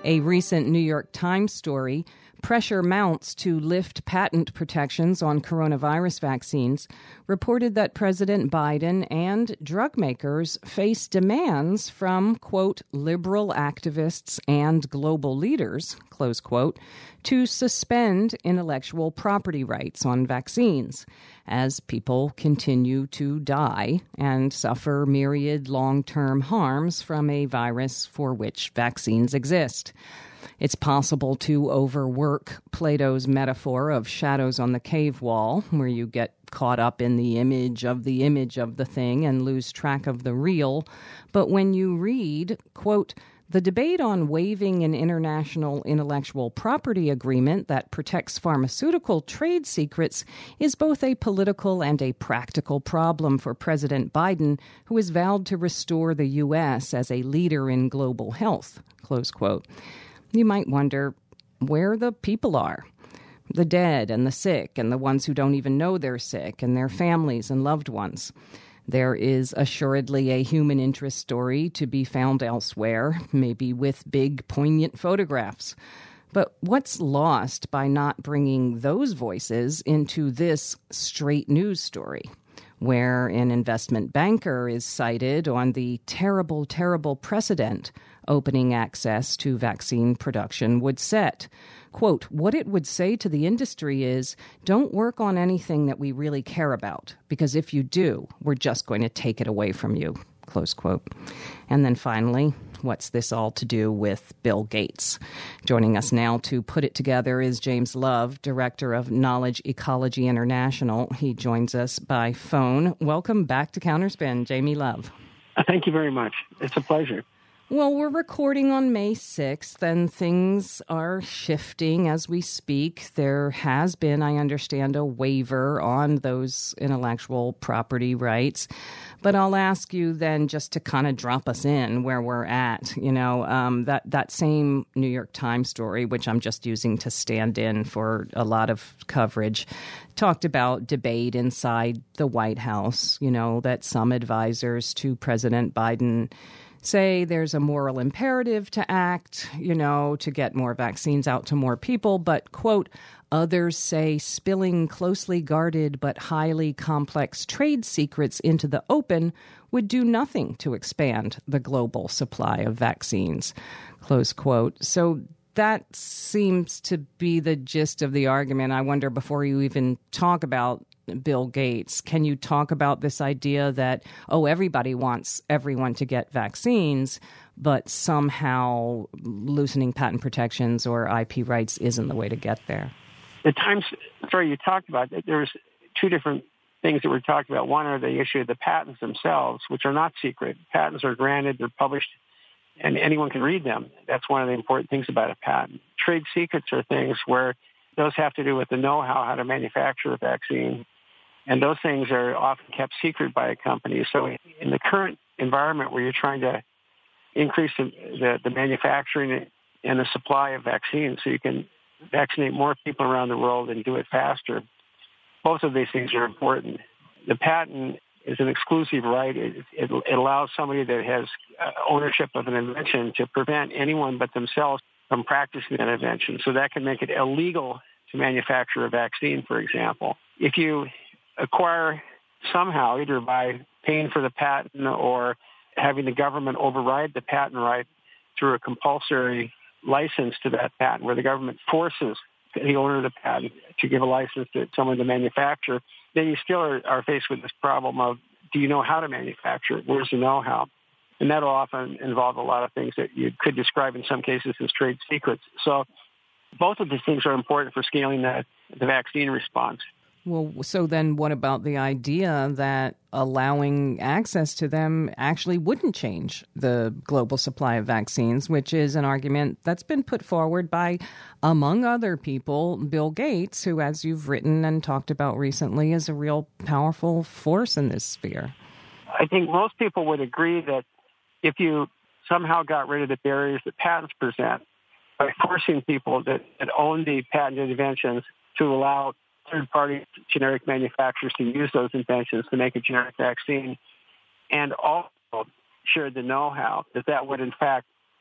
A recent New York Times story, Pressure Mounts to Lift Patent Protections on Coronavirus Vaccines, reported that President Biden and drug makers face demands from, quote, liberal activists and global leaders, close quote, to suspend intellectual property rights on vaccines as people continue to die and suffer myriad long-term harms from a virus for which vaccines exist. It's possible to overwork Plato's metaphor of shadows on the cave wall, where you get caught up in the image of the thing and lose track of the real. But when you read, quote, the debate on waiving an international intellectual property agreement that protects pharmaceutical trade secrets is both a political and a practical problem for President Biden, who has vowed to restore the U.S. as a leader in global health, close quote. You might wonder where the people are. The dead and the sick and the ones who don't even know they're sick and their families and loved ones. There is assuredly a human interest story to be found elsewhere, maybe with big, poignant photographs. But what's lost by not bringing those voices into this straight news story, where an investment banker is cited on the terrible, terrible precedent opening access to vaccine production would set? Quote, what it would say to the industry is, don't work on anything that we really care about, because if you do, we're just going to take it away from you, close quote. And then finally, what's this all to do with Bill Gates? Joining us now to put it together is James Love, Director of Knowledge Ecology International. He joins us by phone. Welcome back to Counterspin, Jamie Love. Thank you very much. It's a pleasure. Well, we're recording on May 6th, and things are shifting as we speak. There has been, I understand, a waiver on those intellectual property rights. But I'll ask you then just to kind of drop us in where we're at. You know, that same New York Times story, which I'm just using to stand in for a lot of coverage, talked about debate inside the White House, you know, that some advisors to President Biden say there's a moral imperative to act, you know, to get more vaccines out to more people. But, quote, others say spilling closely guarded but highly complex trade secrets into the open would do nothing to expand the global supply of vaccines, close quote. So that seems to be the gist of the argument. I wonder, before you even talk about Bill Gates, can you talk about this idea that, everybody wants everyone to get vaccines, but somehow loosening patent protections or IP rights isn't the way to get there? The Times story you talked about, there's two different things that we're talking about. One are the issue of the patents themselves, which are not secret. Patents are granted, they're published, and anyone can read them. That's one of the important things about a patent. Trade secrets are things where those have to do with the know-how, how to manufacture a vaccine. And those things are often kept secret by a company. So in the current environment where you're trying to increase the manufacturing and the supply of vaccines so you can vaccinate more people around the world and do it faster, both of these things are important. The patent is an exclusive right. It allows somebody that has ownership of an invention to prevent anyone but themselves from practicing that invention. So that can make it illegal to manufacture a vaccine, for example. If you acquire somehow, either by paying for the patent or having the government override the patent right through a compulsory license to that patent, where the government forces the owner of the patent to give a license to someone to manufacture, then you still are faced with this problem of, do you know how to manufacture it? Where's the know-how? And that'll often involve a lot of things that you could describe in some cases as trade secrets. So both of these things are important for scaling the vaccine response. Well, so then what about the idea that allowing access to them actually wouldn't change the global supply of vaccines, which is an argument that's been put forward by, among other people, Bill Gates, who, as you've written and talked about recently, is a real powerful force in this sphere? I think most people would agree that if you somehow got rid of the barriers that patents present, by forcing people that own the patented inventions to allow third-party generic manufacturers to use those inventions to make a generic vaccine, and also share the know-how, that would in fact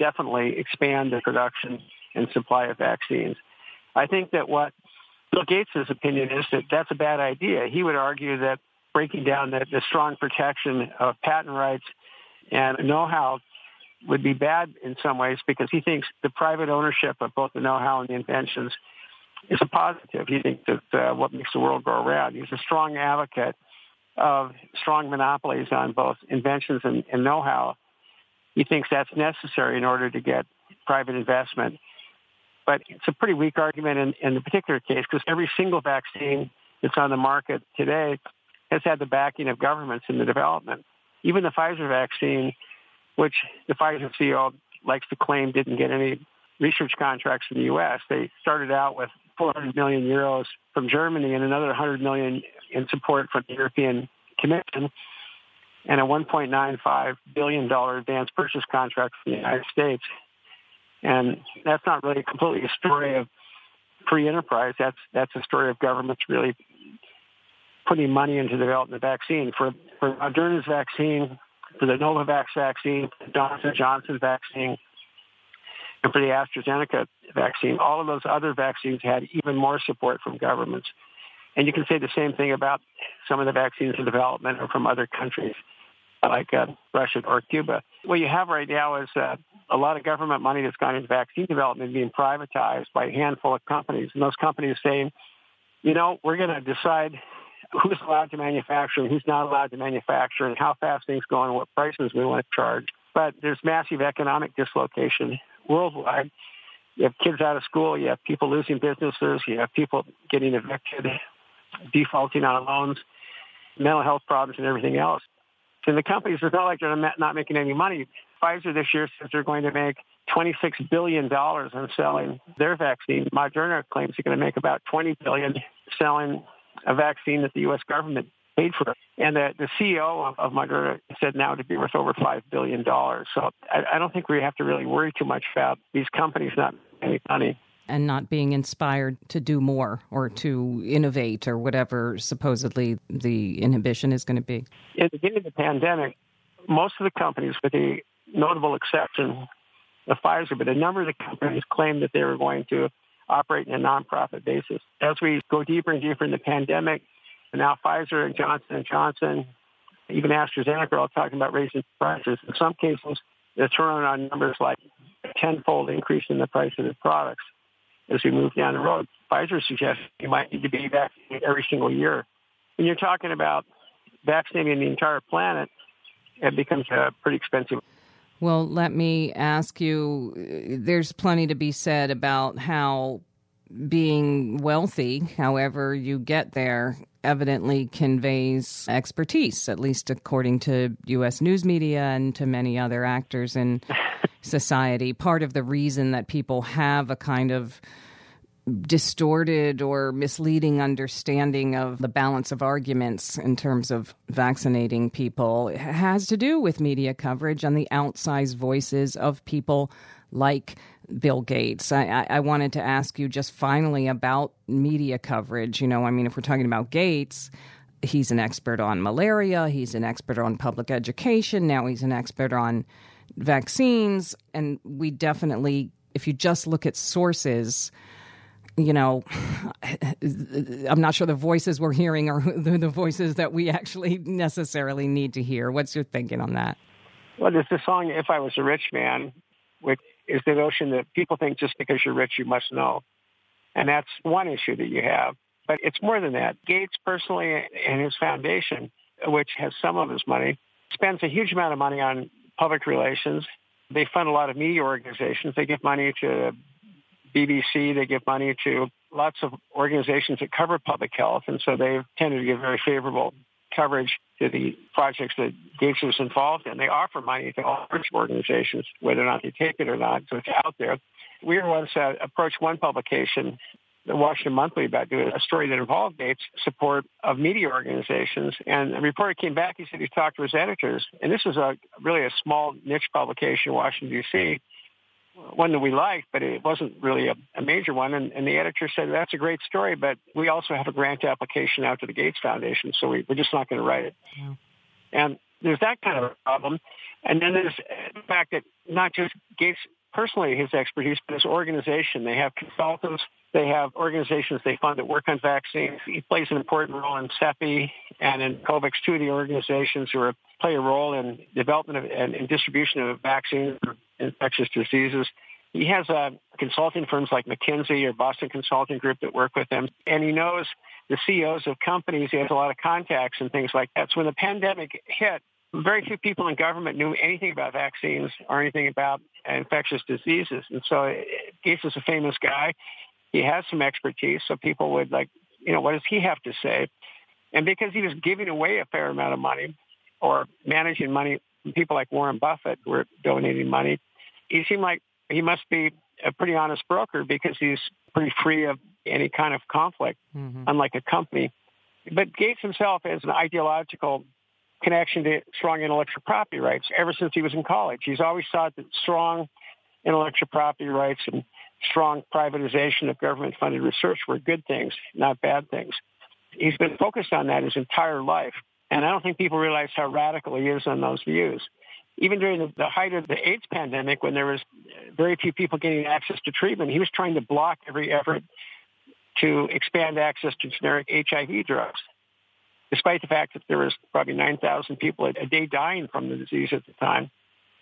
definitely expand the production and supply of vaccines. I think that what Bill Gates' opinion is that that's a bad idea. He would argue that breaking down the strong protection of patent rights and know-how would be bad in some ways because he thinks the private ownership of both the know-how and the inventions is a positive. He thinks that what makes the world go around. He's a strong advocate of strong monopolies on both inventions and know-how. He thinks that's necessary in order to get private investment. But it's a pretty weak argument in the particular case because every single vaccine that's on the market today has had the backing of governments in the development. Even the Pfizer vaccine, which the Pfizer CEO likes to claim didn't get any research contracts from the U.S. They started out with 400 million euros from Germany and another 100 million in support from the European Commission and a $1.95 billion advance purchase contract from the United States. And that's not really completely a story of free enterprise. That's a story of governments really putting money into developing the vaccine. For Moderna's vaccine, for the Novavax vaccine, for the Johnson & Johnson vaccine, and for the AstraZeneca vaccine, all of those other vaccines had even more support from governments. And you can say the same thing about some of the vaccines in development or from other countries like Russia or Cuba. What you have right now is a lot of government money that's gone into vaccine development being privatized by a handful of companies. And those companies saying, we're going to decide who's allowed to manufacture and who's not allowed to manufacture and how fast things go and what prices we want to charge. But there's massive economic dislocation worldwide. You have kids out of school. You have people losing businesses. You have people getting evicted, defaulting on loans, mental health problems, and everything else. And the companies, it's not like they're not making any money. Pfizer this year says they're going to make $26 billion on selling their vaccine. Moderna claims they're going to make about $20 billion selling a vaccine that the U.S. government paid for. And the CEO of Moderna said now to be worth over $5 billion. So I don't think we have to really worry too much about these companies not making money. And not being inspired to do more or to innovate or whatever supposedly the inhibition is going to be. In the beginning of the pandemic, most of the companies, with the notable exception of Pfizer, but a number of the companies claimed that they were going to operate in a nonprofit basis. As we go deeper and deeper in the pandemic, and now Pfizer and Johnson & Johnson, even AstraZeneca are all talking about raising prices. In some cases, they're throwing on numbers like a tenfold increase in the price of the products. As we move down the road, Pfizer suggests you might need to be vaccinated every single year. When you're talking about vaccinating the entire planet, it becomes pretty expensive. Well, let me ask you, there's plenty to be said about how being wealthy, however you get there, evidently conveys expertise, at least according to U.S. news media and to many other actors in society. Part of the reason that people have a kind of distorted or misleading understanding of the balance of arguments in terms of vaccinating people has to do with media coverage and the outsized voices of people like Bill Gates. I wanted to ask you just finally about media coverage. If we're talking about Gates, he's an expert on malaria, he's an expert on public education, now he's an expert on vaccines, and we definitely, if you just look at sources, I'm not sure the voices we're hearing are the voices that we actually necessarily need to hear. What's your thinking on that? Well, there's the song, If I Was a Rich Man, which is the notion that people think just because you're rich, you must know. And that's one issue that you have. But it's more than that. Gates personally and his foundation, which has some of his money, spends a huge amount of money on public relations. They fund a lot of media organizations. They give money to BBC. They give money to lots of organizations that cover public health. And so they've tended to give very favorable coverage to the projects that Gates is involved in. They offer money to all sorts of organizations, whether or not they take it or not. So it's out there. We were once approached one publication, the Washington Monthly, about doing a story that involved Gates' support of media organizations. And the reporter came back. He said he talked to his editors. And this was really a small niche publication in Washington, D.C., one that we liked, but it wasn't really a major one. And the editor said, that's a great story, but we also have a grant application out to the Gates Foundation, so we're just not going to write it. Yeah. And there's that kind of a problem. And then there's the fact that not just Gates personally his expertise, but his organization. They have consultants. They have organizations they fund that work on vaccines. He plays an important role in CEPI and in COVAX, two of the organizations who play a role in development of, and distribution of vaccines for infectious diseases. He has consulting firms like McKinsey or Boston Consulting Group that work with him, and he knows the CEOs of companies. He has a lot of contacts and things like that. So when the pandemic hit, very few people in government knew anything about vaccines or anything about infectious diseases. And so Gates is a famous guy. He has some expertise, so people would like, what does he have to say? And because he was giving away a fair amount of money or managing money, people like Warren Buffett were donating money, he seemed like he must be a pretty honest broker because he's pretty free of any kind of conflict, unlike a company. But Gates himself has an ideological connection to strong intellectual property rights ever since he was in college. He's always thought that strong intellectual property rights and strong privatization of government-funded research were good things, not bad things. He's been focused on that his entire life, and I don't think people realize how radical he is on those views. Even during the height of the AIDS pandemic, when there was very few people getting access to treatment, he was trying to block every effort to expand access to generic HIV drugs, despite the fact that there was probably 9,000 people a day dying from the disease at the time.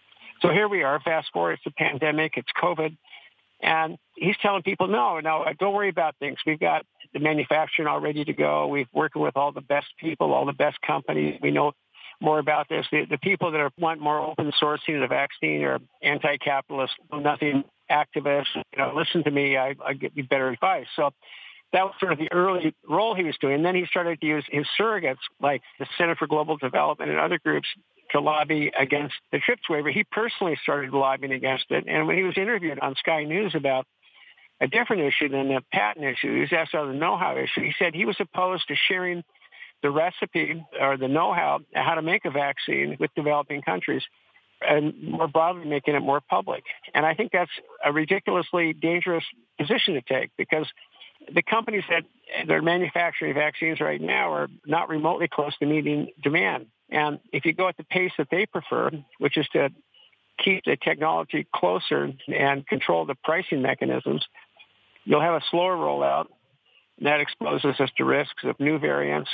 So here we are, fast forward, it's the pandemic, it's COVID, and he's telling people, no, don't worry about things. We've got the manufacturing all ready to go. We're working with all the best people, all the best companies. We know more about this. The people that want more open sourcing of the vaccine are anti-capitalist, nothing activists. Listen to me, I give you better advice. So that was sort of the early role he was doing. And then he started to use his surrogates, like the Center for Global Development and other groups, to lobby against the TRIPS waiver. He personally started lobbying against it. And when he was interviewed on Sky News about a different issue than the patent issue, he was asked about the know-how issue. He said he was opposed to sharing the recipe or the know-how how to make a vaccine with developing countries and more broadly making it more public. And I think that's a ridiculously dangerous position to take because the companies that are manufacturing vaccines right now are not remotely close to meeting demand. And if you go at the pace that they prefer, which is to keep the technology closer and control the pricing mechanisms, you'll have a slower rollout. That exposes us to risks of new variants.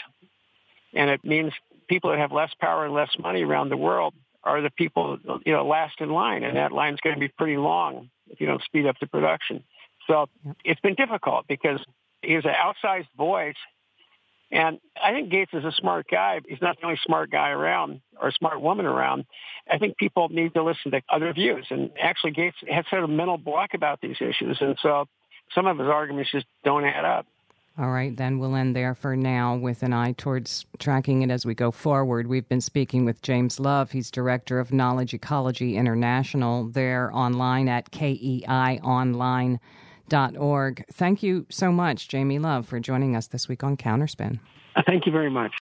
And it means people that have less power and less money around the world are the people, last in line. And that line's going to be pretty long if you don't speed up the production. So It's been difficult because he's an outsized voice. And I think Gates is a smart guy. He's not the only smart guy around or smart woman around. I think people need to listen to other views. And actually, Gates has sort of a mental block about these issues. And so some of his arguments just don't add up. All right, then we'll end there for now with an eye towards tracking it as we go forward. We've been speaking with James Love. He's director of Knowledge Ecology International. They're online at keionline.org. Thank you so much, Jamie Love, for joining us this week on Counterspin. Thank you very much.